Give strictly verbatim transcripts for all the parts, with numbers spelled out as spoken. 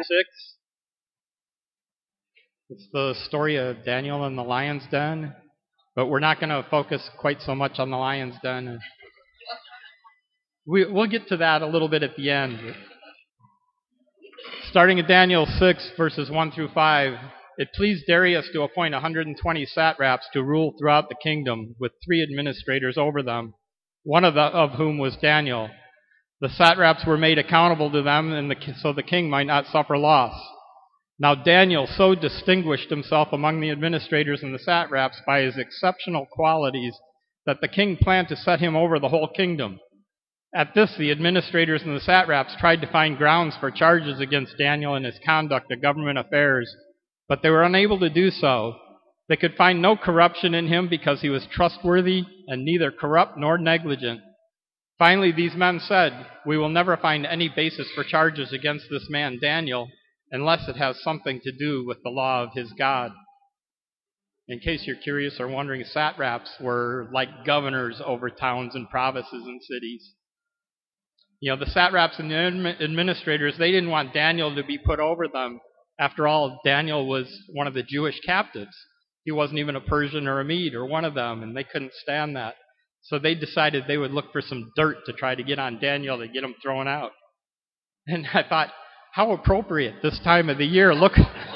six. It's the story of Daniel in the lion's den, but we're not going to focus quite so much on the lion's den. We, we'll get to that a little bit at the end. Starting at Daniel six, verses one through five, it pleased Darius to appoint one hundred twenty satraps to rule throughout the kingdom, with three administrators over them, one of, the, of whom was Daniel. The satraps were made accountable to them, and the, so the king might not suffer loss. Now Daniel so distinguished himself among the administrators and the satraps by his exceptional qualities that the king planned to set him over the whole kingdom. At this, the administrators and the satraps tried to find grounds for charges against Daniel and his conduct of government affairs, but they were unable to do so. They could find no corruption in him because he was trustworthy and neither corrupt nor negligent. Finally, these men said, "We will never find any basis for charges against this man Daniel unless it has something to do with the law of his God." In case you're curious or wondering, satraps were like governors over towns and provinces and cities. You know, the satraps and the administrators, they didn't want Daniel to be put over them. After all, Daniel was one of the Jewish captives. He wasn't even a Persian or a Mede or one of them, and they couldn't stand that. So they decided they would look for some dirt to try to get on Daniel to get him thrown out. And I thought, how appropriate this time of the year. Look,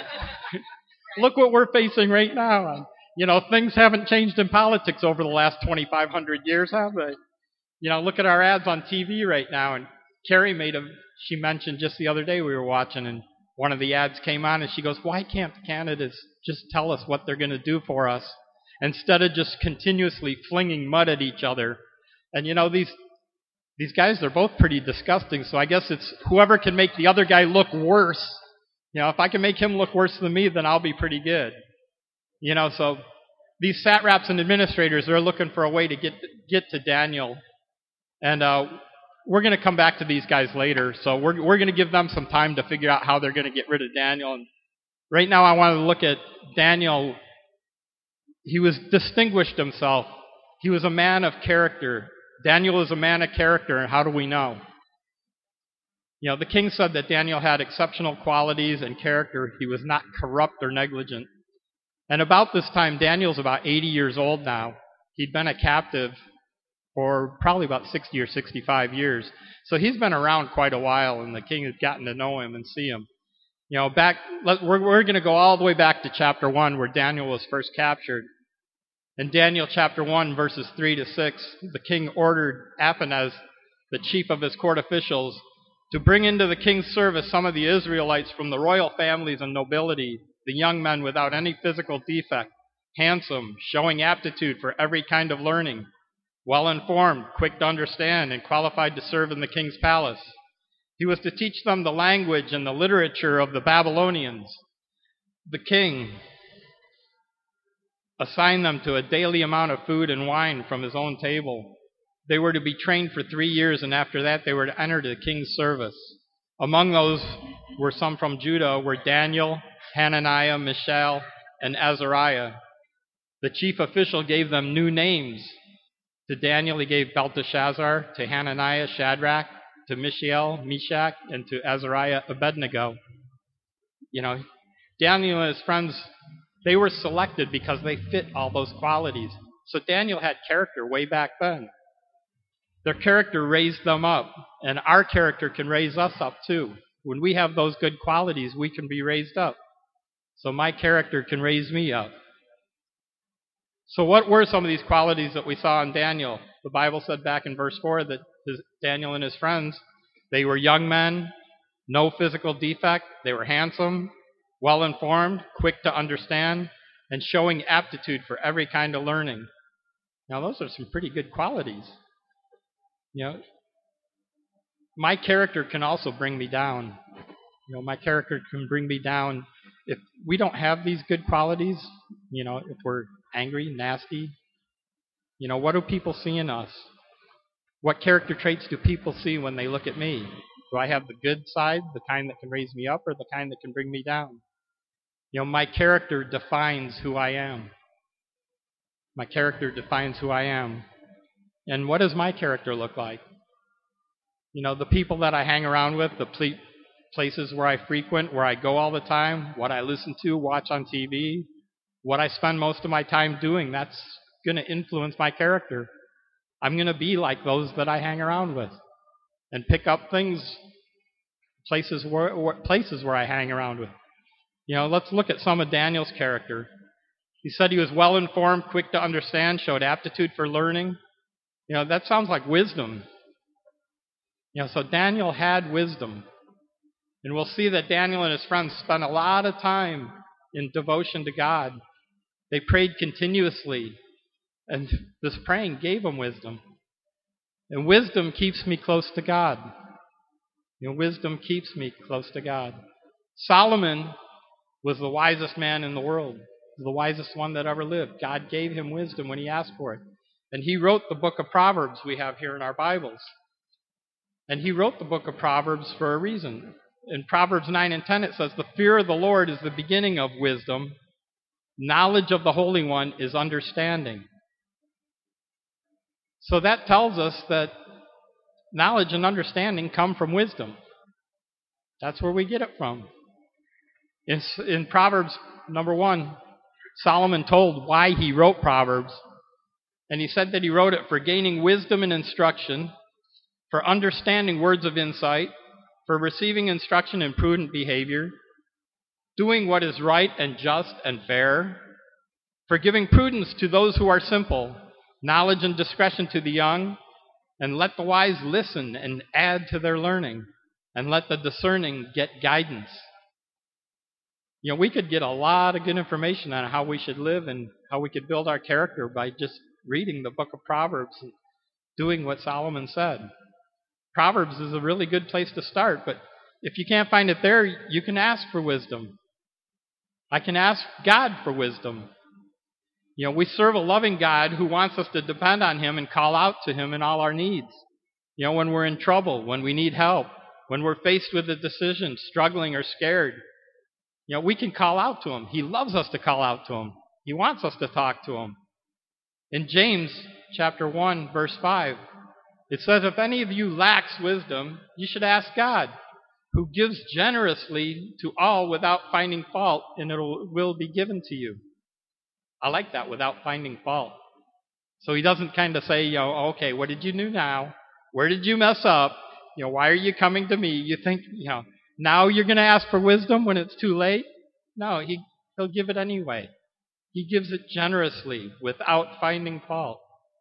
look what we're facing right now. You know, things haven't changed in politics over the last twenty-five hundred years, have they? You know, look at our ads on T V right now. And Carrie made a, she mentioned just the other day we were watching, and one of the ads came on, and she goes, "Why can't the candidates just tell us what they're going to do for us instead of just continuously flinging mud at each other?" And, you know, these these guys, they're both pretty disgusting, so I guess it's whoever can make the other guy look worse. You know, if I can make him look worse than me, then I'll be pretty good. You know, so these satraps and administrators, they're looking for a way to get get to Daniel. And uh, we're going to come back to these guys later, so we're we're going to give them some time to figure out how they're going to get rid of Daniel. And right now I want to look at Daniel. He was distinguished himself. He was a man of character. Daniel is a man of character, and how do we know? You know, the king said that Daniel had exceptional qualities and character. He was not corrupt or negligent. And about this time, Daniel's about eighty years old now. He'd been a captive for probably about sixty or sixty-five years. So he's been around quite a while, and the king has gotten to know him and see him. You know, back, let, we're, we're going to go all the way back to chapter one, where Daniel was first captured. In Daniel chapter one, verses three to six, the king ordered Aphanes, the chief of his court officials, to bring into the king's service some of the Israelites from the royal families and nobility, the young men without any physical defect, handsome, showing aptitude for every kind of learning, well-informed, quick to understand, and qualified to serve in the king's palace. He was to teach them the language and the literature of the Babylonians. The king assigned them to a daily amount of food and wine from his own table. They were to be trained for three years, and after that they were to enter the king's service. Among those were some from Judah, were Daniel, Hananiah, Mishael, and Azariah. The chief official gave them new names. To Daniel he gave Belteshazzar, to Hananiah Shadrach, to Mishael Meshach, and to Azariah Abednego. You know, Daniel and his friends, they were selected because they fit all those qualities. So Daniel had character way back then. Their character raised them up, and our character can raise us up too. When we have those good qualities, we can be raised up. So my character can raise me up. So what were some of these qualities that we saw in Daniel? The Bible said back in verse four that his, Daniel and his friends, they were young men, no physical defect, they were handsome, well-informed, quick to understand, and showing aptitude for every kind of learning. Now those are some pretty good qualities. You know, my character can also bring me down. You know, my character can bring me down. If we don't have these good qualities, you know, if we're angry, nasty, you know, what do people see in us? What character traits do people see when they look at me? Do I have the good side, the kind that can raise me up, or the kind that can bring me down? You know, my character defines who I am. My character defines who I am. And what does my character look like? You know, the people that I hang around with, the ple- places where I frequent, where I go all the time, what I listen to, watch on T V, what I spend most of my time doing. That's going to influence my character. I'm going to be like those that I hang around with and pick up things, places where, places where I hang around with. You know, let's look at some of Daniel's character. He said he was well-informed, quick to understand, showed aptitude for learning. You know, that sounds like wisdom. You know, so Daniel had wisdom. And we'll see that Daniel and his friends spent a lot of time in devotion to God. They prayed continuously, and this praying gave them wisdom. And wisdom keeps me close to God. You know, wisdom keeps me close to God. Solomon was the wisest man in the world, the wisest one that ever lived. God gave him wisdom when he asked for it. And he wrote the book of Proverbs we have here in our Bibles. And he wrote the book of Proverbs for a reason. In Proverbs nine and ten it says, "The fear of the Lord is the beginning of wisdom. Knowledge of the Holy One is understanding." So that tells us that knowledge and understanding come from wisdom. That's where we get it from. In, in Proverbs number one, Solomon told why he wrote Proverbs. And he said that he wrote it for gaining wisdom and instruction, for understanding words of insight, for receiving instruction in prudent behavior, doing what is right and just and fair, for giving prudence to those who are simple, knowledge and discretion to the young, and let the wise listen and add to their learning, and let the discerning get guidance. You know, we could get a lot of good information on how we should live and how we could build our character by just reading the book of Proverbs and doing what Solomon said. Proverbs is a really good place to start, but if you can't find it there, you can ask for wisdom. I can ask God for wisdom. You know, we serve a loving God who wants us to depend on Him and call out to Him in all our needs. You know, when we're in trouble, when we need help, when we're faced with a decision, struggling or scared, you know, we can call out to Him. He loves us to call out to Him. He wants us to talk to Him. In James chapter one, verse five, it says, "If any of you lacks wisdom, you should ask God, who gives generously to all without finding fault, and it will be given to you." I like that, without finding fault. So He doesn't kind of say, you know, okay, what did you do now? Where did you mess up? You know, why are you coming to me? You think, you know, now you're going to ask for wisdom when it's too late? No, he, He'll give it anyway. He gives it generously, without finding fault.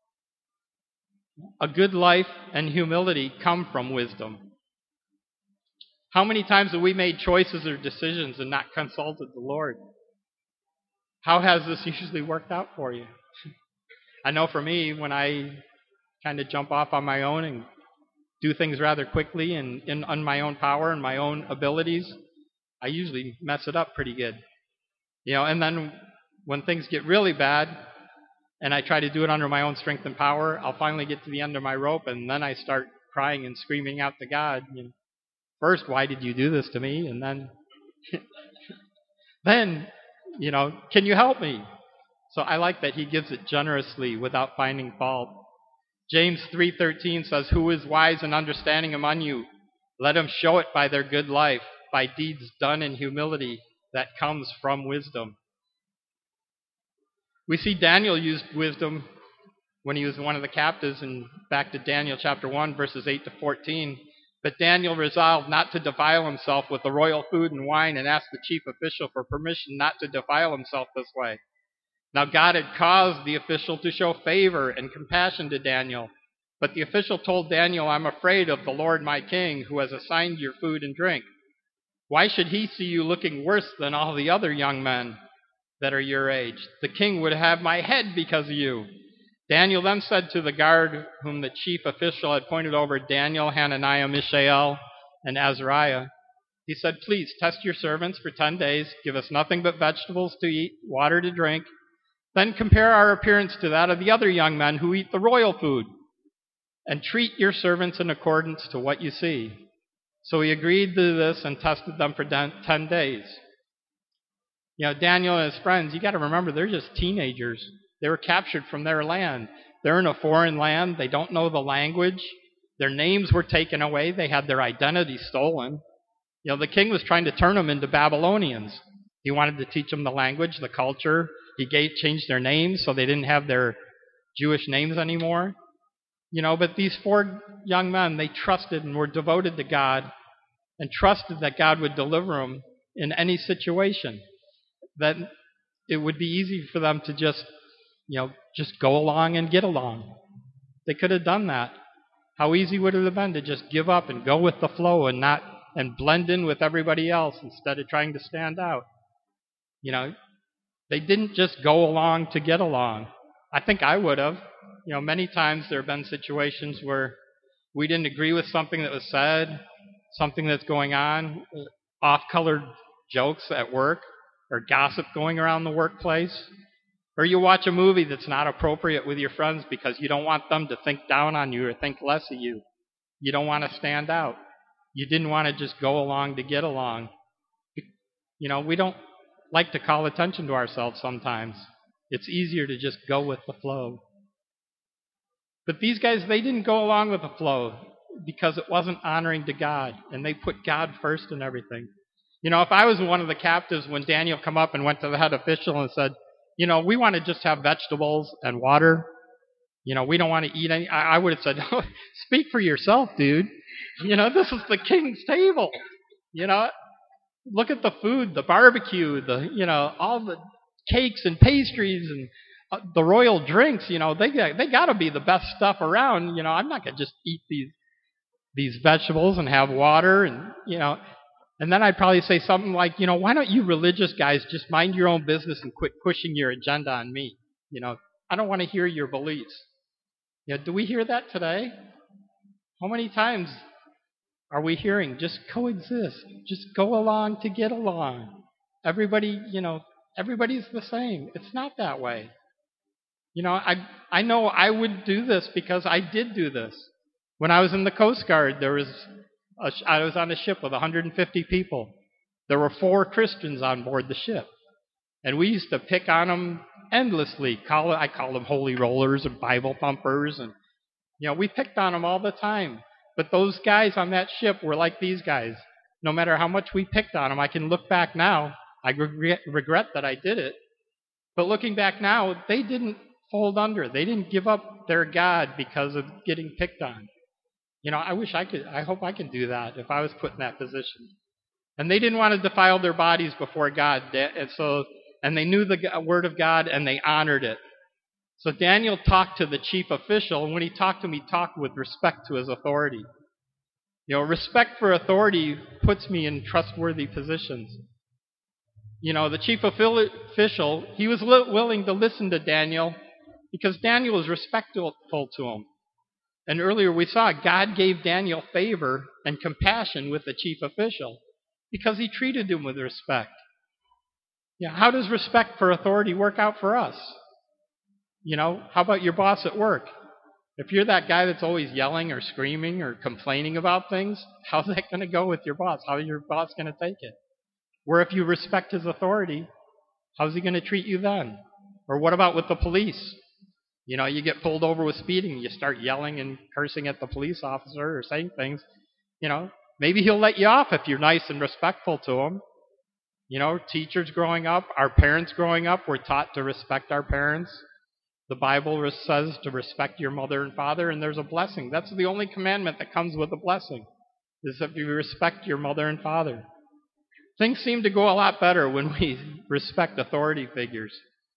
A good life and humility come from wisdom. How many times have we made choices or decisions and not consulted the Lord? How has this usually worked out for you? I know for me, when I kind of jump off on my own and do things rather quickly and in on my own power and my own abilities, I usually mess it up pretty good. You know, and then when things get really bad and I try to do it under my own strength and power, I'll finally get to the end of my rope, and then I start crying and screaming out to God, you know, first, why did you do this to me? And then, then, you know, can you help me? So I like that He gives it generously without finding fault. James three thirteen says, "Who is wise and understanding among you? Let him show it by their good life, by deeds done in humility that comes from wisdom." We see Daniel used wisdom when he was one of the captives, and back to Daniel chapter one, verses eight to fourteen. "But Daniel resolved not to defile himself with the royal food and wine, and asked the chief official for permission not to defile himself this way. Now God had caused the official to show favor and compassion to Daniel. But the official told Daniel, 'I'm afraid of the Lord my king, who has assigned your food and drink. Why should he see you looking worse than all the other young men that are your age? The king would have my head because of you.' Daniel then said to the guard whom the chief official had appointed over Daniel, Hananiah, Mishael, and Azariah, he said, 'Please test your servants for ten days. Give us nothing but vegetables to eat, water to drink. Then compare our appearance to that of the other young men who eat the royal food, and treat your servants in accordance to what you see.' So he agreed to this and tested them for ten days. You know, Daniel and his friends, you got to remember, they're just teenagers. They were captured from their land. They're in a foreign land. They don't know the language. Their names were taken away. They had their identity stolen. You know, the king was trying to turn them into Babylonians. He wanted to teach them the language, the culture. He gave, changed their names so they didn't have their Jewish names anymore. You know, but these four young men, they trusted and were devoted to God and trusted that God would deliver them in any situation. That it would be easy for them to just, you know, just go along and get along. They could have done that. How easy would it have been to just give up and go with the flow and not and blend in with everybody else instead of trying to stand out? You know, they didn't just go along to get along. I think I would have. You know, many times there have been situations where we didn't agree with something that was said, something that's going on, off-colored jokes at work, or gossip going around the workplace. Or you watch a movie that's not appropriate with your friends because you don't want them to think down on you or think less of you. You don't want to stand out. You didn't want to just go along to get along. You know, we don't like to call attention to ourselves sometimes. It's easier to just go with the flow. But these guys, they didn't go along with the flow because it wasn't honoring to God, and they put God first in everything. You know, if I was one of the captives when Daniel come up and went to the head official and said, you know, we want to just have vegetables and water. You know, we don't want to eat any. I, I would have said, oh, speak for yourself, dude. You know, this is the king's table. You know, look at the food, the barbecue, the, you know, all the cakes and pastries and uh, the royal drinks. You know, they got, they got to be the best stuff around. You know, I'm not going to just eat these these vegetables and have water and, you know. And then I'd probably say something like, you know, why don't you religious guys just mind your own business and quit pushing your agenda on me? You know, I don't want to hear your beliefs. You know, do we hear that today? How many times are we hearing just coexist, just go along to get along? Everybody, you know, everybody's the same. It's not that way. You know, I I know I would do this because I did do this. When I was in the Coast Guard, there was a, I was on a ship with one hundred fifty people. There were four Christians on board the ship. And we used to pick on them endlessly. Call it, I call them holy rollers and Bible thumpers. And, you know, we picked on them all the time. But those guys on that ship were like these guys. No matter how much we picked on them, I can look back now. I regret, regret that I did it. But looking back now, they didn't fold under. They didn't give up their God because of getting picked on. You know, I wish I could, I hope I could do that if I was put in that position. And they didn't want to defile their bodies before God. And so, and they knew the word of God and they honored it. So Daniel talked to the chief official, and when he talked to him, he talked with respect to his authority. You know, respect for authority puts me in trustworthy positions. You know, the chief official, he was willing to listen to Daniel because Daniel was respectful to him. And earlier we saw God gave Daniel favor and compassion with the chief official because he treated him with respect. Yeah, how does respect for authority work out for us? You know, how about your boss at work? If you're that guy that's always yelling or screaming or complaining about things, how's that going to go with your boss? How is your boss going to take it? Where if you respect his authority, how's he going to treat you then? Or what about with the police? You know, you get pulled over with speeding, you start yelling and cursing at the police officer or saying things. You know, maybe he'll let you off if you're nice and respectful to him. You know, teachers growing up, our parents growing up, we're taught to respect our parents. The Bible says to respect your mother and father, and there's a blessing. That's the only commandment that comes with a blessing, is that you respect your mother and father. Things seem to go a lot better when we respect authority figures.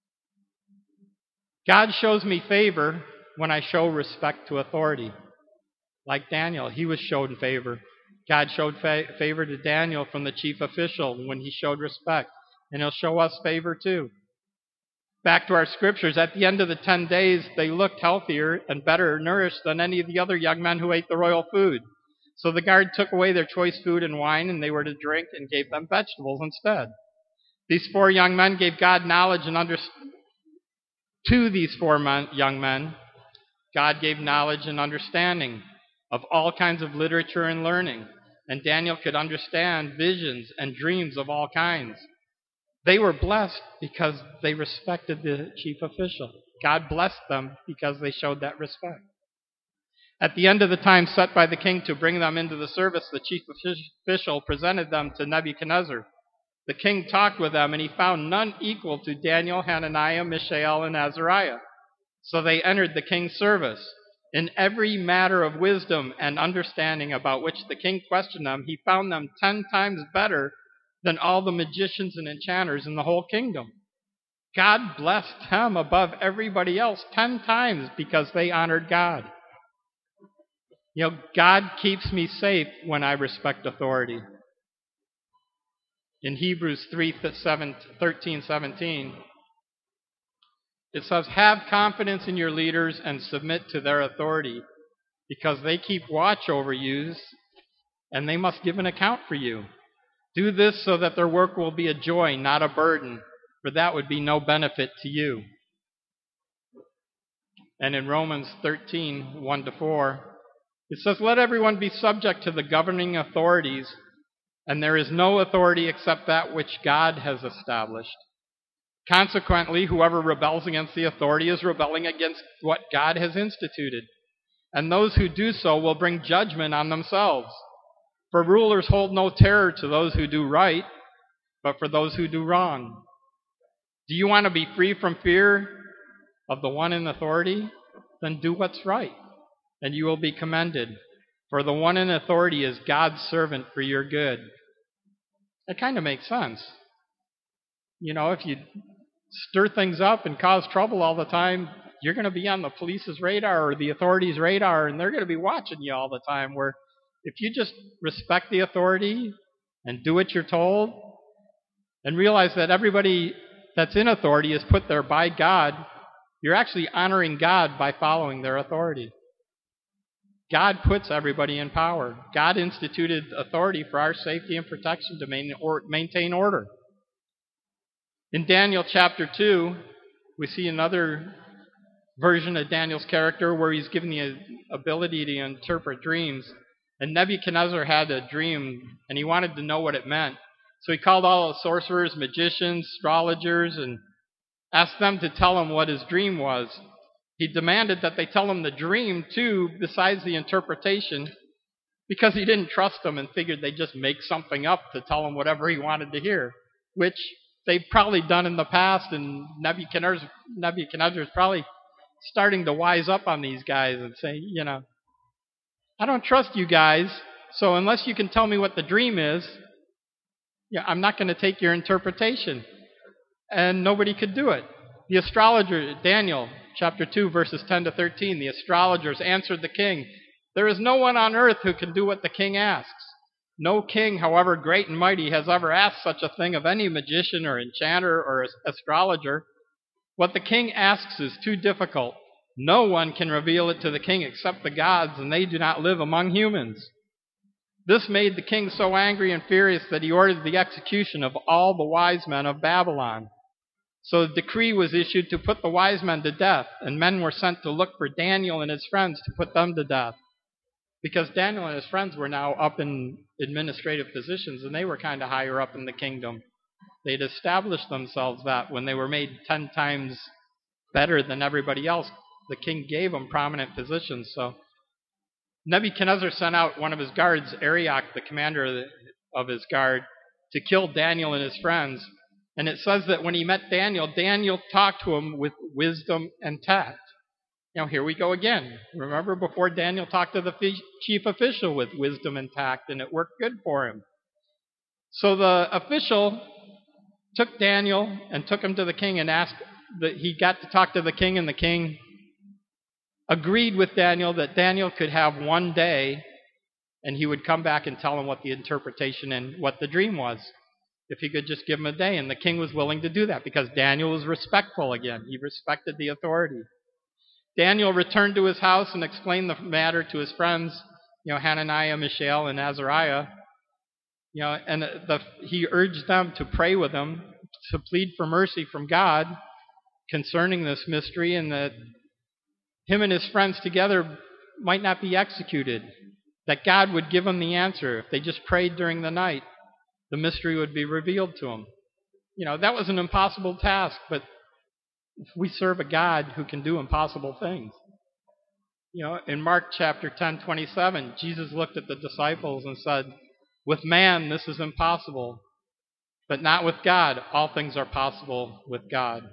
God shows me favor when I show respect to authority. Like Daniel, he was shown favor. God showed fa- favor to Daniel from the chief official when he showed respect. And he'll show us favor too. Back to our scriptures, at the end of the ten days, they looked healthier and better nourished than any of the other young men who ate the royal food. So the guard took away their choice food and wine, and they were to drink, and gave them vegetables instead. These four young men gave God knowledge and understanding. To these four men, young men, God gave knowledge and understanding of all kinds of literature and learning, and Daniel could understand visions and dreams of all kinds. They were blessed because they respected the chief official. God blessed them because they showed that respect. At the end of the time set by the king to bring them into the service, the chief official presented them to Nebuchadnezzar. The king talked with them, and he found none equal to Daniel, Hananiah, Mishael, and Azariah. So they entered the king's service. In every matter of wisdom and understanding about which the king questioned them, he found them ten times better than all the magicians and enchanters in the whole kingdom. God blessed them above everybody else ten times because they honored God. You know, God keeps me safe when I respect authority. In Hebrews three, thirteen, seventeen, it says, "Have confidence in your leaders and submit to their authority, because they keep watch over you, and they must give an account for you. Do this so that their work will be a joy, not a burden, for that would be no benefit to you." And in Romans thirteen, one to four, it says, "Let everyone be subject to the governing authorities, and there is no authority except that which God has established. Consequently, whoever rebels against the authority is rebelling against what God has instituted, and those who do so will bring judgment on themselves. For rulers hold no terror to those who do right, but for those who do wrong. Do you want to be free from fear of the one in authority? Then do what's right, and you will be commended. For the one in authority is God's servant for your good." That kind of makes sense. You know, if you stir things up and cause trouble all the time, you're going to be on the police's radar or the authorities' radar, and they're going to be watching you all the time. Where if you just respect the authority and do what you're told and realize that everybody that's in authority is put there by God, you're actually honoring God by following their authority. God puts everybody in power. God instituted authority for our safety and protection to maintain order. In Daniel chapter two, we see another version of Daniel's character where he's given the ability to interpret dreams. And Nebuchadnezzar had a dream, and he wanted to know what it meant. So he called all the sorcerers, magicians, astrologers, and asked them to tell him what his dream was. He demanded that they tell him the dream, too, besides the interpretation, because he didn't trust them and figured they'd just make something up to tell him whatever he wanted to hear, which they've probably done in the past, and Nebuchadnezzar, Nebuchadnezzar is probably starting to wise up on these guys and say, you know, I don't trust you guys, so unless you can tell me what the dream is, yeah, I'm not going to take your interpretation. And nobody could do it. The astrologer, Daniel, chapter two, verses ten to thirteen, the astrologers answered the king, "There is no one on earth who can do what the king asks. No king, however great and mighty, has ever asked such a thing of any magician or enchanter or astrologer. What the king asks is too difficult. No one can reveal it to the king except the gods, and they do not live among humans." This made the king so angry and furious that he ordered the execution of all the wise men of Babylon. So a decree was issued to put the wise men to death, and men were sent to look for Daniel and his friends to put them to death. Because Daniel and his friends were now up in administrative positions, and they were kind of higher up in the kingdom. They'd established themselves that when they were made ten times better than everybody else, the king gave them prominent positions. So Nebuchadnezzar sent out one of his guards, Arioch, the commander of, the, of his guard, to kill Daniel and his friends. And it says that when he met Daniel, Daniel talked to him with wisdom and tact. Now, here we go again. Remember, before Daniel talked to the chief official with wisdom and tact, and it worked good for him. So the official took Daniel and took him to the king and asked that he got to talk to the king, and the king agreed with Daniel that Daniel could have one day, and he would come back and tell him what the interpretation and what the dream was, if he could just give him a day. And the king was willing to do that because Daniel was respectful again. He respected the authority. Daniel returned to his house and explained the matter to his friends, you know, Hananiah, Mishael, and Azariah. You know, and the, he urged them to pray with him, to plead for mercy from God concerning this mystery, and that him and his friends together might not be executed, that God would give them the answer. If they just prayed during the night, the mystery would be revealed to them. You know, that was an impossible task, but we serve a God who can do impossible things. You know, in Mark chapter ten, twenty-seven, Jesus looked at the disciples and said, with man this is impossible, but not with God. All things are possible with God.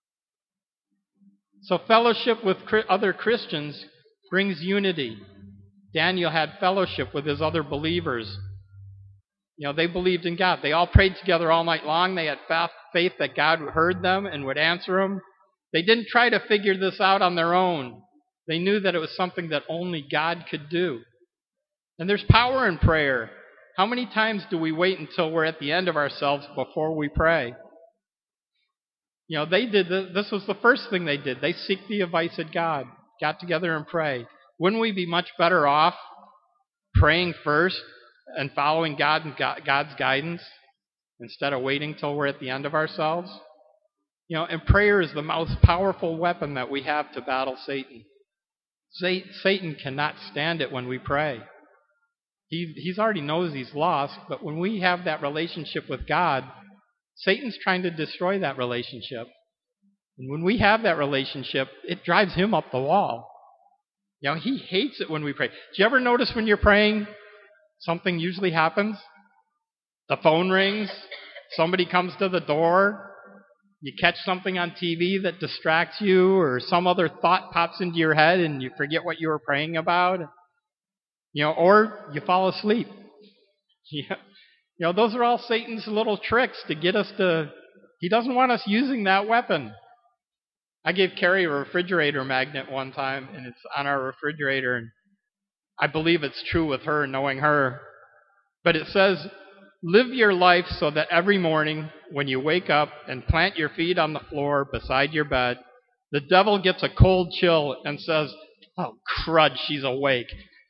So fellowship with other Christians brings unity. Daniel had fellowship with his other believers. You know, they believed in God. They all prayed together all night long. They had faith that God heard them and would answer them. They didn't try to figure this out on their own. They knew that it was something that only God could do. And there's power in prayer. How many times do we wait until we're at the end of ourselves before we pray? You know, they did this, this was the first thing they did. They seek the advice of God, got together and pray. Wouldn't we be much better off praying first and following God and God's guidance instead of waiting till we're at the end of ourselves? You know, and prayer is the most powerful weapon that we have to battle Satan. Satan cannot stand it when we pray. He he's already knows he's lost, but when we have that relationship with God, Satan's trying to destroy that relationship. And when we have that relationship, it drives him up the wall. You know, he hates it when we pray. Do you ever notice when you're praying, something usually happens? The phone rings, somebody comes to the door, you catch something on T V that distracts you, or some other thought pops into your head and you forget what you were praying about. You know, or you fall asleep. Yeah. You know, those are all Satan's little tricks to get us to... He doesn't want us using that weapon. I gave Carrie a refrigerator magnet one time, and it's on our refrigerator, and I believe it's true with her, knowing her. But it says, live your life so that every morning when you wake up and plant your feet on the floor beside your bed, the devil gets a cold chill and says, oh, crud, she's awake.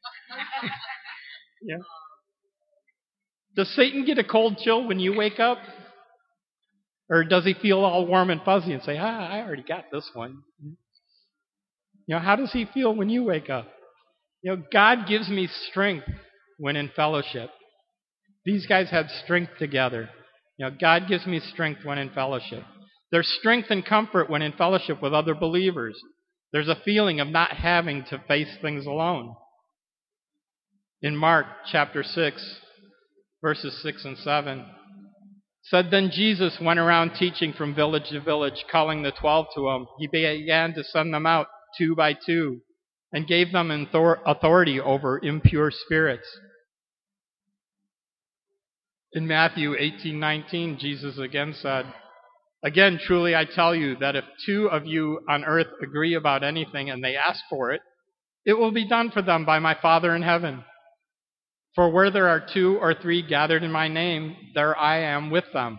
Yeah. Does Satan get a cold chill when you wake up? Or does he feel all warm and fuzzy and say, ah, I already got this one? You know, how does he feel when you wake up? You know, God gives me strength when in fellowship. These guys had strength together. You know, God gives me strength when in fellowship. There's strength and comfort when in fellowship with other believers. There's a feeling of not having to face things alone. In Mark chapter six, verses six and seven, said, then Jesus went around teaching from village to village, calling the twelve to him. He began to send them out two by two and gave them authority over impure spirits. In Matthew eighteen nineteen, Jesus again said, again, truly I tell you that if two of you on earth agree about anything and they ask for it, it will be done for them by my Father in heaven. For where there are two or three gathered in my name, there I am with them.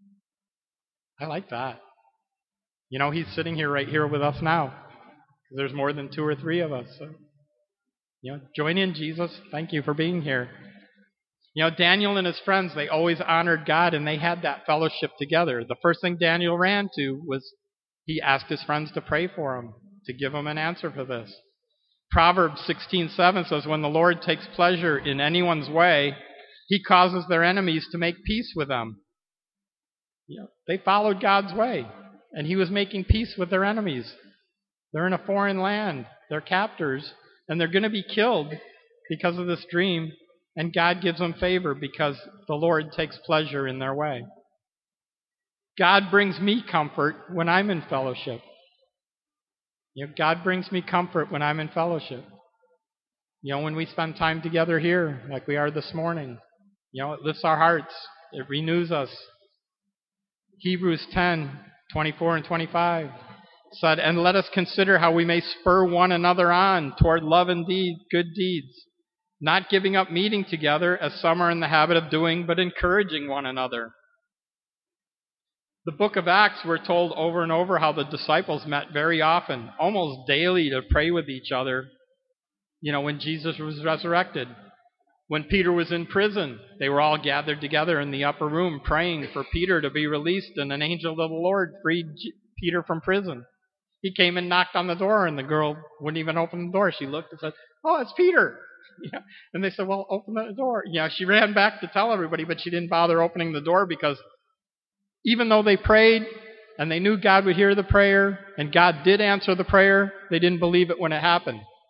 I like that. You know, he's sitting here right here with us now. There's more than two or three of us. So, you know, join in, Jesus. Thank you for being here. You know, Daniel and his friends, they always honored God, and they had that fellowship together. The first thing Daniel ran to was he asked his friends to pray for him, to give him an answer for this. Proverbs sixteen seven says, when the Lord takes pleasure in anyone's way, he causes their enemies to make peace with them. You know, they followed God's way, and he was making peace with their enemies. They're in a foreign land. They're captors, and they're going to be killed because of this dream, and God gives them favor because the Lord takes pleasure in their way. God brings me comfort when I'm in fellowship. You know, God brings me comfort when I'm in fellowship. You know, when we spend time together here, like we are this morning, you know, it lifts our hearts. It renews us. Hebrews ten, twenty-four and twenty-five said, and let us consider how we may spur one another on toward love and deed, good deeds, not giving up meeting together as some are in the habit of doing, but encouraging one another. The book of Acts, we're told over and over how the disciples met very often, almost daily, to pray with each other, you know, when Jesus was resurrected. When Peter was in prison, they were all gathered together in the upper room praying for Peter to be released, and an angel of the Lord freed Peter from prison. He came and knocked on the door, and the girl wouldn't even open the door. She looked and said, oh, it's Peter. Yeah. And they said, well, open the door. You know, she ran back to tell everybody, but she didn't bother opening the door because even though they prayed and they knew God would hear the prayer and God did answer the prayer, they didn't believe it when it happened.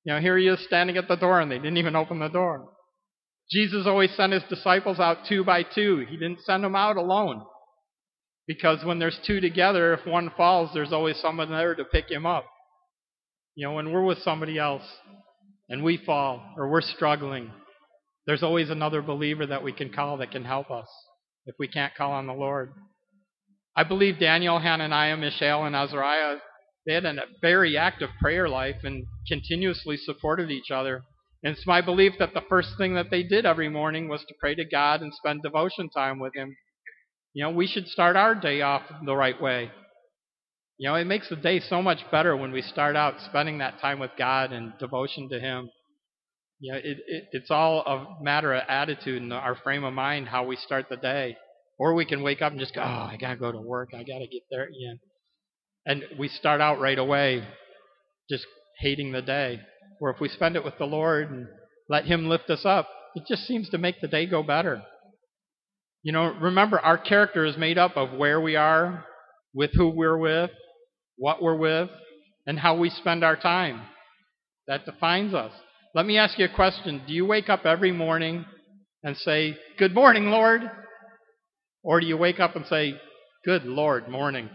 You know, here he is standing at the door, and they didn't even open the door. Jesus always sent his disciples out two by two. He didn't send them out alone. Because when there's two together, if one falls, there's always someone there to pick him up. You know, when we're with somebody else and we fall or we're struggling, there's always another believer that we can call that can help us if we can't call on the Lord. I believe Daniel, Hananiah, Mishael, and Azariah, they had a very active prayer life and continuously supported each other. And it's my belief that the first thing that they did every morning was to pray to God and spend devotion time with Him. You know, we should start our day off the right way. You know, it makes the day so much better when we start out spending that time with God and devotion to Him. You know, it, it, it's all a matter of attitude and our frame of mind, how we start the day. Or we can wake up and just go, oh, I got to go to work. I got to get there. Yeah. And we start out right away just hating the day. Or if we spend it with the Lord and let Him lift us up, it just seems to make the day go better. You know, remember, our character is made up of where we are, with who we're with, what we're with, and how we spend our time. That defines us. Let me ask you a question. Do you wake up every morning and say, good morning, Lord? Or do you wake up and say, good Lord, morning?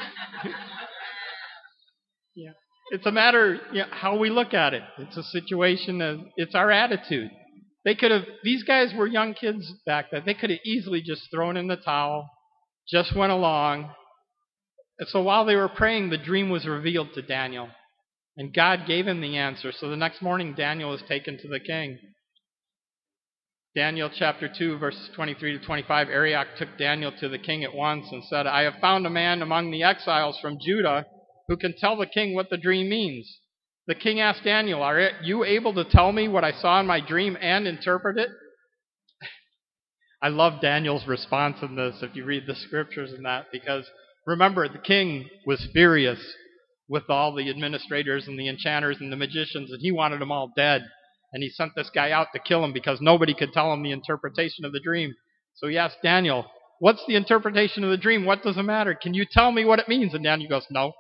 Yeah. It's a matter, you know, how we look at it. It's a situation of, it's our attitude. They could have, these guys were young kids back then. They could have easily just thrown in the towel, just went along. And so while they were praying, the dream was revealed to Daniel. And God gave him the answer. So the next morning, Daniel was taken to the king. Daniel chapter two, verses twenty-three to twenty-five, Arioch took Daniel to the king at once and said, I have found a man among the exiles from Judah who can tell the king what the dream means. The king asked Daniel, are you able to tell me what I saw in my dream and interpret it? I love Daniel's response in this if you read the scriptures and that, because remember, the king was furious with all the administrators and the enchanters and the magicians, and he wanted them all dead. And he sent this guy out to kill him because nobody could tell him the interpretation of the dream. So he asked Daniel, what's the interpretation of the dream? What does it matter? Can you tell me what it means? And Daniel goes, no.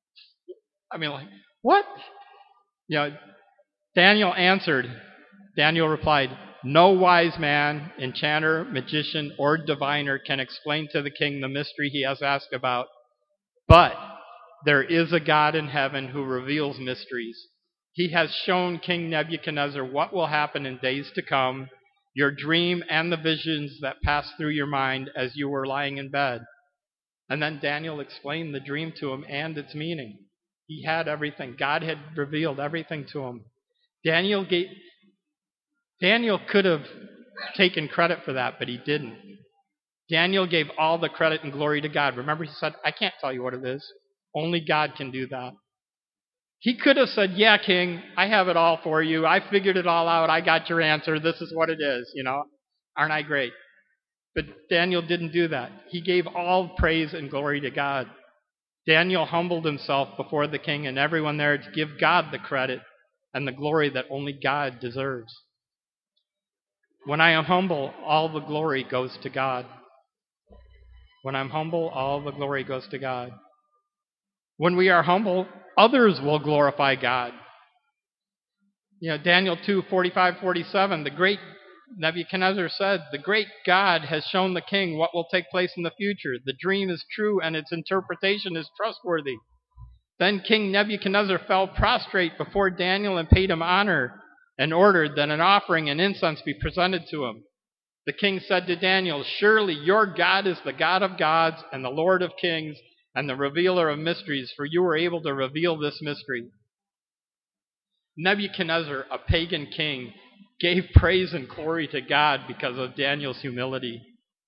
I mean, like, what? You know, Daniel answered, Daniel replied, no wise man, enchanter, magician, or diviner can explain to the king the mystery he has asked about. But there is a God in heaven who reveals mysteries. He has shown King Nebuchadnezzar what will happen in days to come, your dream and the visions that passed through your mind as you were lying in bed. And then Daniel explained the dream to him and its meaning. He had everything. God had revealed everything to him. Daniel gave, Daniel could have taken credit for that, but he didn't. Daniel gave all the credit and glory to God. Remember, he said, I can't tell you what it is. Only God can do that. He could have said, yeah, king, I have it all for you. I figured it all out. I got your answer. This is what it is, you know. Aren't I great? But Daniel didn't do that. He gave all praise and glory to God. Daniel humbled himself before the king and everyone there to give God the credit and the glory that only God deserves. When I am humble, all the glory goes to God. When I'm humble, all the glory goes to God. When we are humble, others will glorify God. You know, Daniel two, forty-five, forty-seven, the great Nebuchadnezzar said, the great God has shown the king what will take place in the future. The dream is true and its interpretation is trustworthy. Then King Nebuchadnezzar fell prostrate before Daniel and paid him honor and ordered that an offering and incense be presented to him. The king said to Daniel, surely your God is the God of gods and the Lord of kings and the revealer of mysteries, for you were able to reveal this mystery. Nebuchadnezzar, a pagan king, gave praise and glory to God because of Daniel's humility.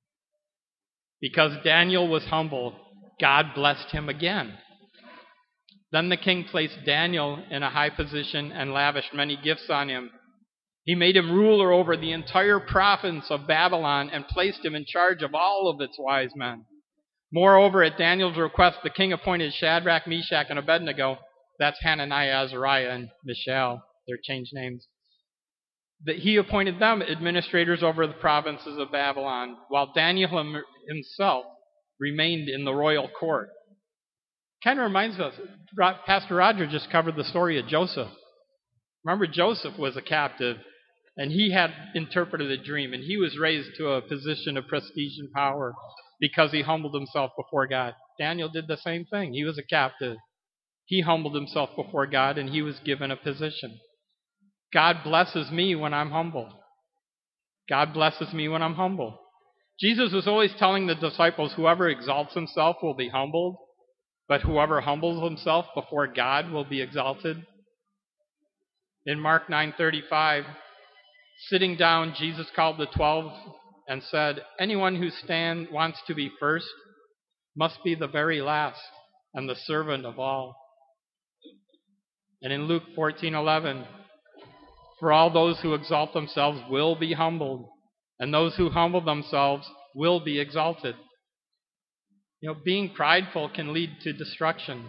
Because Daniel was humble, God blessed him again. Then the king placed Daniel in a high position and lavished many gifts on him. He made him ruler over the entire province of Babylon and placed him in charge of all of its wise men. Moreover, at Daniel's request, the king appointed Shadrach, Meshach, and Abednego. That's Hananiah, Azariah, and Mishael. They're changed names. That he appointed them administrators over the provinces of Babylon, while Daniel himself remained in the royal court. Kind of reminds us, Pastor Roger just covered the story of Joseph. Remember, Joseph was a captive, and he had interpreted a dream, and he was raised to a position of prestige and power because he humbled himself before God. Daniel did the same thing. He was a captive. He humbled himself before God, and he was given a position. God blesses me when I'm humble. God blesses me when I'm humble. Jesus was always telling the disciples, whoever exalts himself will be humbled, but whoever humbles himself before God will be exalted. In Mark nine thirty-five, sitting down, Jesus called the twelve and said, anyone who stand wants to be first must be the very last and the servant of all. And in Luke fourteen eleven, for all those who exalt themselves will be humbled, and those who humble themselves will be exalted. You know, being prideful can lead to destruction.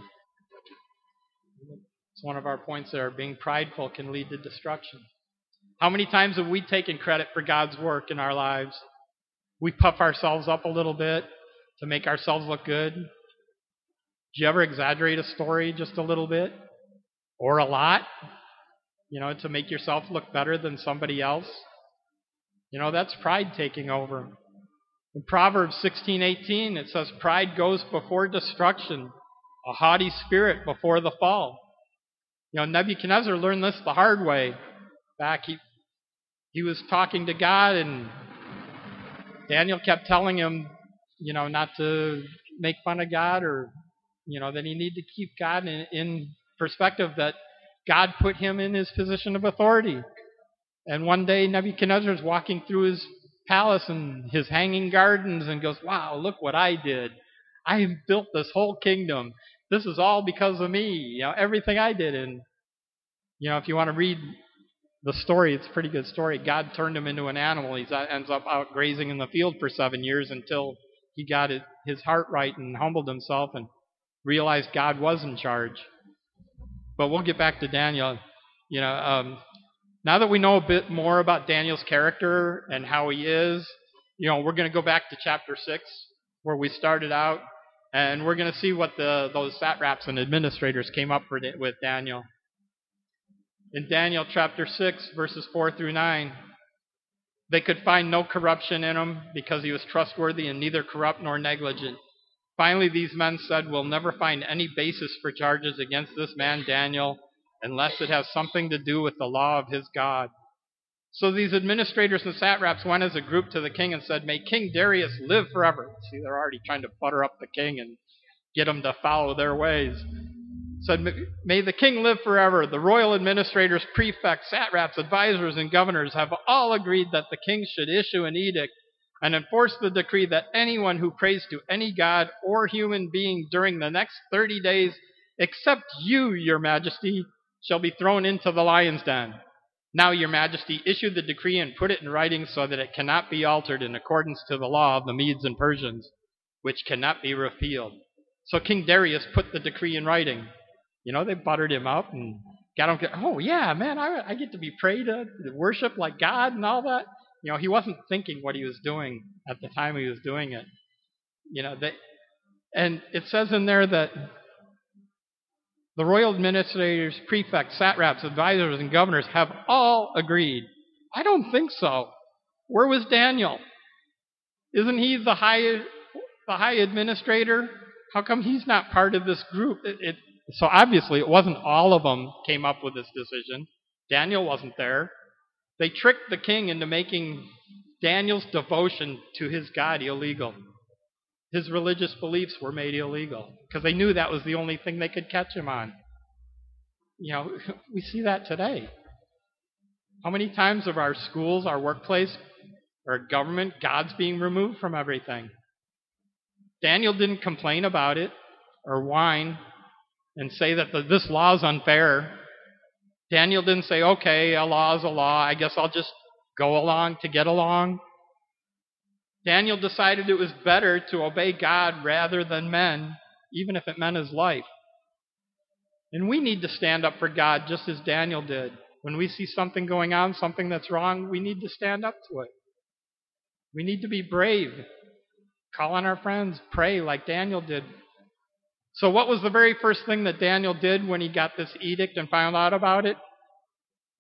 It's one of our points there. Being prideful can lead to destruction. How many times have we taken credit for God's work in our lives? We puff ourselves up a little bit to make ourselves look good. Do you ever exaggerate a story just a little bit? Or a lot? You know, to make yourself look better than somebody else? You know, that's pride taking over. In Proverbs sixteen eighteen, it says, pride goes before destruction, a haughty spirit before the fall. You know, Nebuchadnezzar learned this the hard way. Back, he, he was talking to God, and Daniel kept telling him, you know, not to make fun of God, or, you know, that he needed to keep God in, in perspective, that God put him in his position of authority. And one day Nebuchadnezzar is walking through his palace and his hanging gardens and goes, wow, look what I did. I built this whole kingdom. This is all because of me. You know, everything I did. And, you know, if you want to read the story, it's a pretty good story. God turned him into an animal. He ends up out grazing in the field for seven years until he got his heart right and humbled himself and realized God was in charge. But we'll get back to Daniel. You know, um, now that we know a bit more about Daniel's character and how he is, you know, we're going to go back to chapter six, where we started out, and we're going to see what the those satraps and administrators came up for, with Daniel. In Daniel chapter six, verses four through nine, they could find no corruption in him because he was trustworthy and neither corrupt nor negligent. Finally, these men said, we'll never find any basis for charges against this man Daniel unless it has something to do with the law of his God. So these administrators and satraps went as a group to the king and said, may King Darius live forever. See, they're already trying to butter up the king and get him to follow their ways. Said, may the king live forever. The royal administrators, prefects, satraps, advisors, and governors have all agreed that the king should issue an edict and enforce the decree that anyone who prays to any god or human being during the next thirty days, except you, your majesty, shall be thrown into the lion's den. Now, your majesty, issue the decree and put it in writing so that it cannot be altered in accordance to the law of the Medes and Persians, which cannot be repealed. So King Darius put the decree in writing. You know, they buttered him up and got him, oh yeah, man, I, I get to be prayed to, worship like God and all that. You know, he wasn't thinking what he was doing at the time he was doing it. You know, they, and it says in there that the royal administrators, prefects, satraps, advisors, and governors have all agreed. I don't think so. Where was Daniel? Isn't he the high, the high administrator? How come he's not part of this group? It, it, so obviously it wasn't all of them came up with this decision. Daniel wasn't there. They tricked the king into making Daniel's devotion to his God illegal. His religious beliefs were made illegal because they knew that was the only thing they could catch him on. You know, we see that today. How many times of our schools, our workplace, our government, God's being removed from everything? Daniel didn't complain about it or whine and say that the, this law is unfair. Daniel didn't say, okay, a law is a law. I guess I'll just go along to get along. Daniel decided it was better to obey God rather than men, even if it meant his life. And we need to stand up for God just as Daniel did. When we see something going on, something that's wrong, we need to stand up to it. We need to be brave. Call on our friends. Pray like Daniel did. So what was the very first thing that Daniel did when he got this edict and found out about it?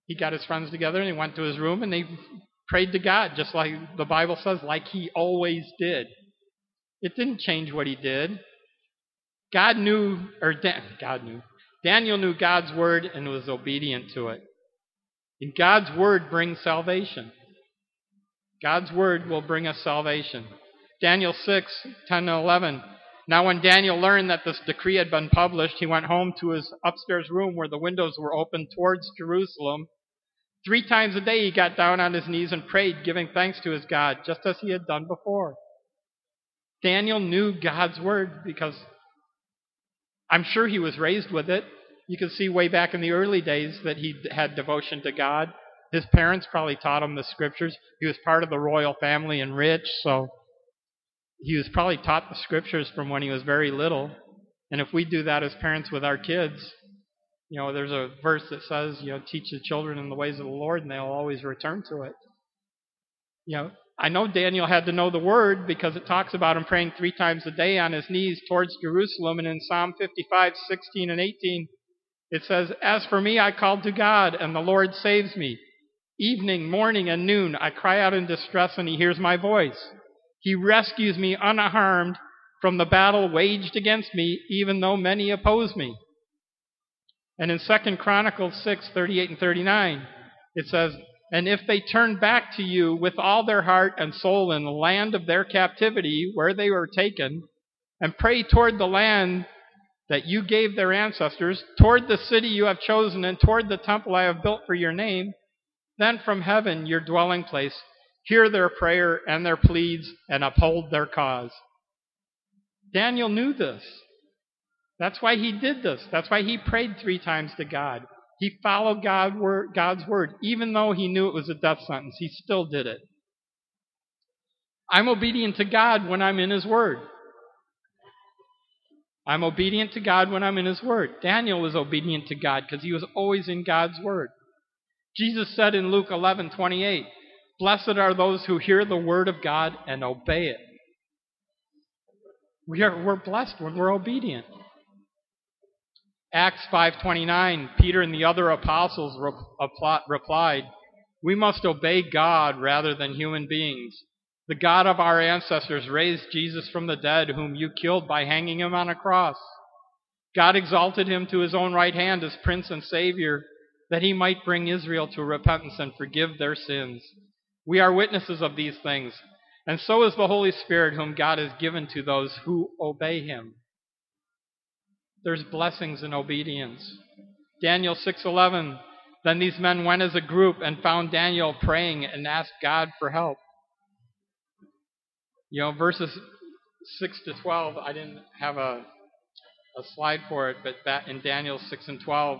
He got his friends together and he went to his room and they prayed to God, just like the Bible says, like he always did. It didn't change what he did. God knew, or Dan, God knew, Daniel knew God's word and was obedient to it. And God's word brings salvation. God's word will bring us salvation. Daniel six, ten and eleven. Now when Daniel learned that this decree had been published, he went home to his upstairs room where the windows were open towards Jerusalem. Three times a day he got down on his knees and prayed, giving thanks to his God, just as he had done before. Daniel knew God's word because I'm sure he was raised with it. You can see way back in the early days that he had devotion to God. His parents probably taught him the scriptures. He was part of the royal family and rich, so he was probably taught the scriptures from when he was very little. And if we do that as parents with our kids, you know, there's a verse that says, you know, teach the children in the ways of the Lord and they'll always return to it. You know, I know Daniel had to know the word because it talks about him praying three times a day on his knees towards Jerusalem. And in Psalm fifty-five, sixteen and eighteen, it says, "As for me, I called to God, and the Lord saves me. Evening, morning, and noon, I cry out in distress, and he hears my voice. He rescues me unharmed from the battle waged against me, even though many oppose me." And in Second Chronicles six, thirty-eight and thirty-nine, it says, "And if they turn back to you with all their heart and soul in the land of their captivity, where they were taken, and pray toward the land that you gave their ancestors, toward the city you have chosen, and toward the temple I have built for your name, then from heaven, your dwelling place, hear their prayer and their pleas, and uphold their cause." Daniel knew this. That's why he did this. That's why he prayed three times to God. He followed God, God's word. Even though he knew it was a death sentence, he still did it. I'm obedient to God when I'm in his word. I'm obedient to God when I'm in his word. Daniel was obedient to God because he was always in God's word. Jesus said in Luke eleven twenty-eight, "Blessed are those who hear the word of God and obey it." We are, we're blessed when we're obedient. Acts five twenty-nine, Peter and the other apostles replied, "We must obey God rather than human beings. The God of our ancestors raised Jesus from the dead, whom you killed by hanging him on a cross. God exalted him to his own right hand as Prince and Savior, that he might bring Israel to repentance and forgive their sins. We are witnesses of these things, and so is the Holy Spirit, whom God has given to those who obey him." There's blessings in obedience. Daniel six eleven, "Then these men went as a group and found Daniel praying and asked God for help." You know, verses six to twelve, I didn't have a, a slide for it, but that in Daniel six and twelve,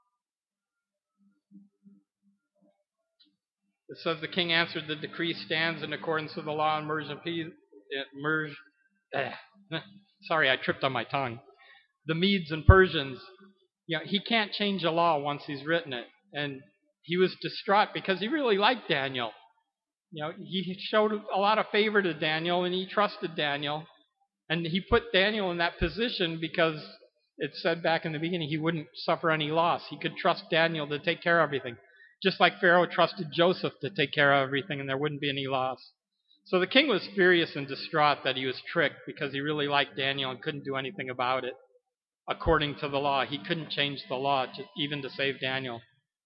it says, "The king answered, the decree stands in accordance with the law and merge and peace, merge, eh, sorry, I tripped on my tongue. The Medes and Persians, you know, he can't change the law once he's written it." And he was distraught because he really liked Daniel. You know, he showed a lot of favor to Daniel and he trusted Daniel. And he put Daniel in that position because it said back in the beginning he wouldn't suffer any loss. He could trust Daniel to take care of everything. Just like Pharaoh trusted Joseph to take care of everything and there wouldn't be any loss. So the king was furious and distraught that he was tricked because he really liked Daniel and couldn't do anything about it. According to the law, he couldn't change the law to, even to save Daniel.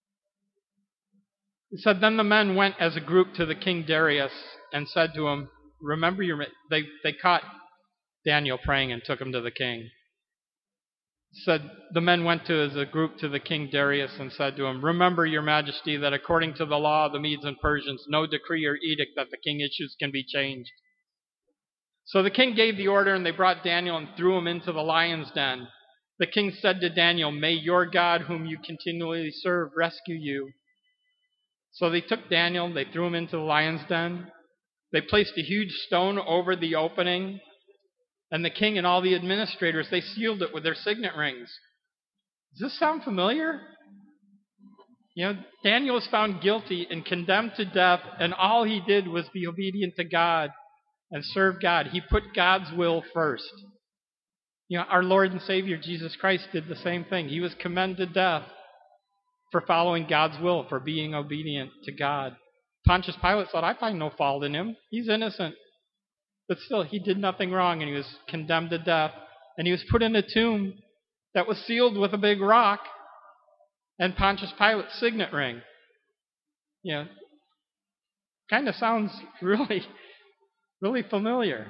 He said, "Then the men went as a group to the king Darius and said to him," remember your, they, they caught Daniel praying and took him to the king. Said, the men went to as a group to the king Darius and said to him, "Remember, your majesty, that according to the law of the Medes and Persians, no decree or edict that the king issues can be changed." So the king gave the order and they brought Daniel and threw him into the lion's den. The king said to Daniel, "May your God, whom you continually serve, rescue you." So they took Daniel, they threw him into the lion's den. They placed a huge stone over the opening. And the king and all the administrators, they sealed it with their signet rings. Does this sound familiar? You know, Daniel was found guilty and condemned to death, and all he did was be obedient to God and serve God. He put God's will first. You know, our Lord and Savior, Jesus Christ, did the same thing. He was condemned to death for following God's will, for being obedient to God. Pontius Pilate thought, I find no fault in him. He's innocent. But still, he did nothing wrong, and he was condemned to death. And he was put in a tomb that was sealed with a big rock and Pontius Pilate's signet ring. You know, kind of sounds really, really familiar.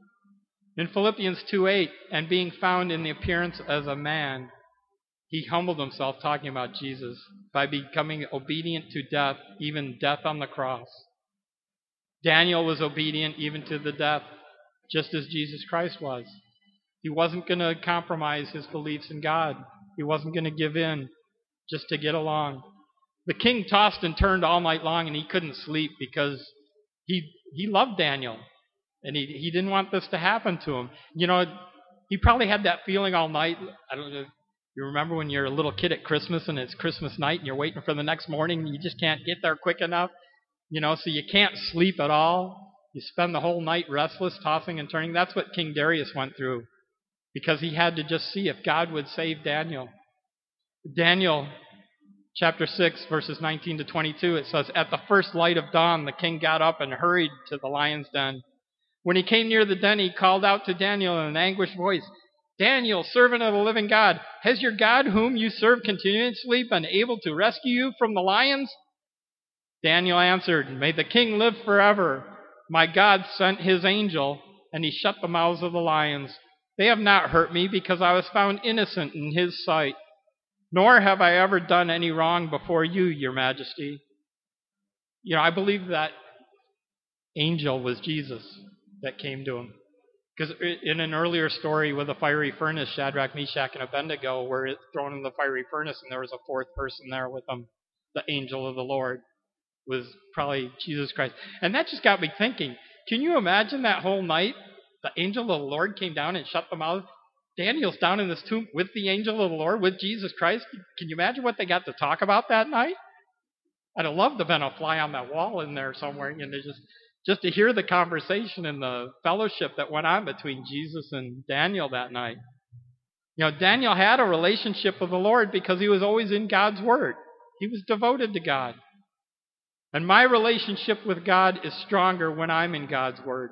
In Philippians two eight, and being found in the appearance as a man, he humbled himself, talking about Jesus, by becoming obedient to death, even death on the cross. Daniel was obedient even to the death, just as Jesus Christ was. He wasn't going to compromise his beliefs in God. He wasn't going to give in just to get along. The king tossed and turned all night long, and he couldn't sleep because he he loved Daniel, and he he didn't want this to happen to him. You know, he probably had that feeling all night. I don't know. You remember when you're a little kid at Christmas and it's Christmas night and you're waiting for the next morning and you just can't get there quick enough? You know, so you can't sleep at all. You spend the whole night restless, tossing and turning. That's what King Darius went through, because he had to just see if God would save Daniel. Daniel chapter six, verses nineteen to twenty-two, it says, At the first light of dawn, the king got up and hurried to the lion's den. When he came near the den, he called out to Daniel in an anguished voice, Daniel, servant of the living God, has your God whom you serve continuously been able to rescue you from the lions? Daniel answered, May the king live forever. My God sent his angel, and he shut the mouths of the lions. They have not hurt me, because I was found innocent in his sight. Nor have I ever done any wrong before you, your majesty. You know, I believe that angel was Jesus that came to him. Because in an earlier story with a fiery furnace, Shadrach, Meshach, and Abednego were thrown in the fiery furnace, and there was a fourth person there with them. The angel of the Lord was probably Jesus Christ. And that just got me thinking, can you imagine that whole night? The angel of the Lord came down and shut them out. Daniel's down in this tomb with the angel of the Lord, with Jesus Christ. Can you imagine what they got to talk about that night? I'd have loved to have been a fly on that wall in there somewhere, and just just to hear the conversation and the fellowship that went on between Jesus and Daniel that night. You know, Daniel had a relationship with the Lord because he was always in God's Word. He was devoted to God. And my relationship with God is stronger when I'm in God's Word.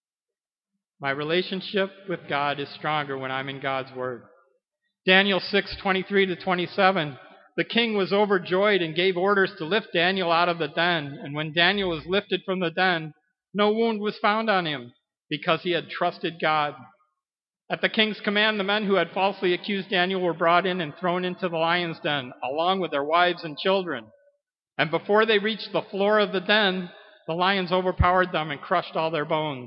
My relationship with God is stronger when I'm in God's Word. Daniel six twenty-three to twenty-seven. The king was overjoyed and gave orders to lift Daniel out of the den. And when Daniel was lifted from the den, no wound was found on him, because he had trusted God. At the king's command, the men who had falsely accused Daniel were brought in and thrown into the lion's den, along with their wives and children. And before they reached the floor of the den, the lions overpowered them and crushed all their bones.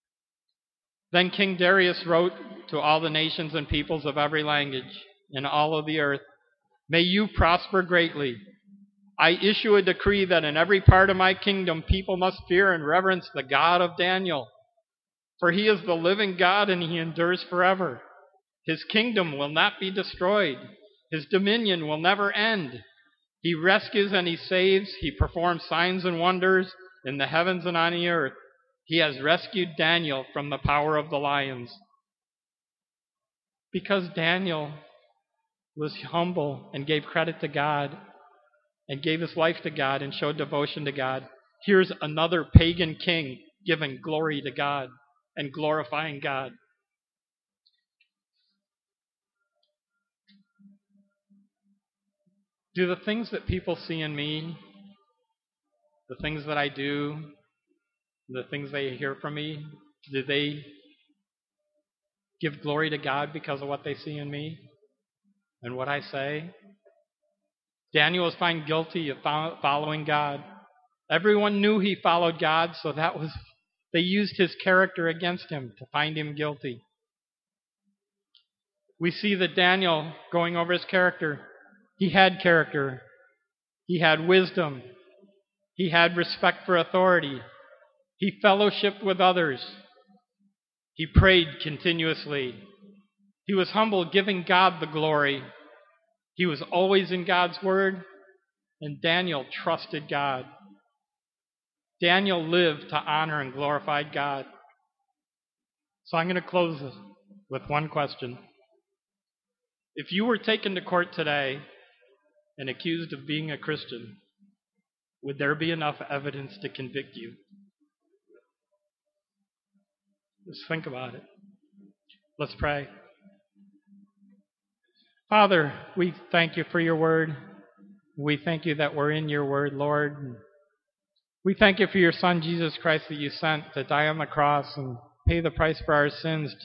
Then King Darius wrote to all the nations and peoples of every language in all of the earth, May you prosper greatly. I issue a decree that in every part of my kingdom people must fear and reverence the God of Daniel. For he is the living God, and he endures forever. His kingdom will not be destroyed. His dominion will never end. He rescues and he saves. He performs signs and wonders in the heavens and on the earth. He has rescued Daniel from the power of the lions. Because Daniel was humble and gave credit to God and gave his life to God and showed devotion to God, here's another pagan king giving glory to God and glorifying God. Do the things that people see in me, the things that I do, the things they hear from me, do they give glory to God because of what they see in me and what I say? Daniel was found guilty of following God. Everyone knew he followed God, so that was they used his character against him to find him guilty. We see that Daniel, going over his character, he had character. He had wisdom. He had respect for authority. He fellowshiped with others. He prayed continuously. He was humble, giving God the glory. He was always in God's Word, and Daniel trusted God. Daniel lived to honor and glorify God. So I'm going to close this with one question. If you were taken to court today and accused of being a Christian, would there be enough evidence to convict you? Just think about it. Let's pray. Father, we thank you for your word. We thank you that we're in your word, Lord. We thank you for your Son, Jesus Christ, that you sent to die on the cross and pay the price for our sins.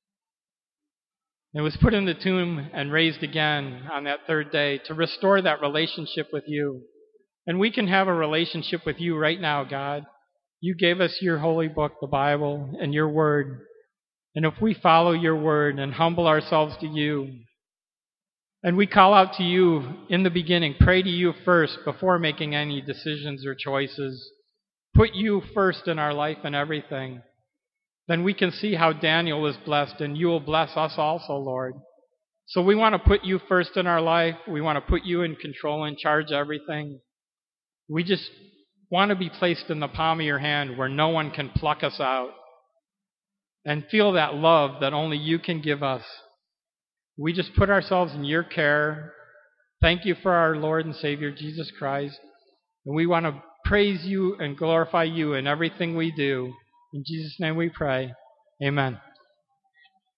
It was put in the tomb and raised again on that third day to restore that relationship with you. And we can have a relationship with you right now, God. You gave us your holy book, the Bible, and your word. And if we follow your word and humble ourselves to you, and we call out to you in the beginning, pray to you first before making any decisions or choices, put you first in our life and everything, then we can see how Daniel was blessed, and you will bless us also, Lord. So we want to put you first in our life. We want to put you in control and charge of everything. We just want to be placed in the palm of your hand where no one can pluck us out, and feel that love that only you can give us. We just put ourselves in your care. Thank you for our Lord and Savior, Jesus Christ. And we want to praise you and glorify you in everything we do. In Jesus' name we pray. Amen.